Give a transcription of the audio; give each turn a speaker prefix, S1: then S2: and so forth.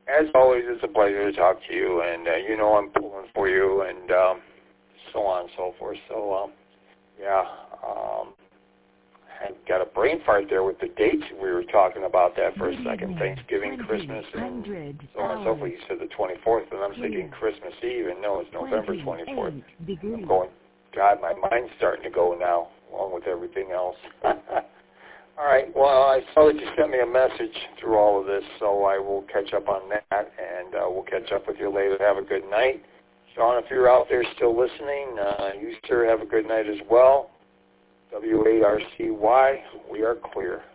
S1: As always, it's a pleasure to talk to you, and you know I'm pulling for you, and so on and so forth. So, I got a brain fart there with the dates. We were talking about that for a second. Thanksgiving, Christmas, and so on and so forth. You said the 24th, and I'm thinking Christmas Eve, and no, it's November 24th. I'm going, God, my mind's starting to go now, along with everything else. All right, well, I saw that you sent me a message through all of this, so I will catch up on that, and we'll catch up with you later. Have a good night. Sean, if you're out there still listening, you sir have a good night as well. W-A-R-C-Y, we are clear.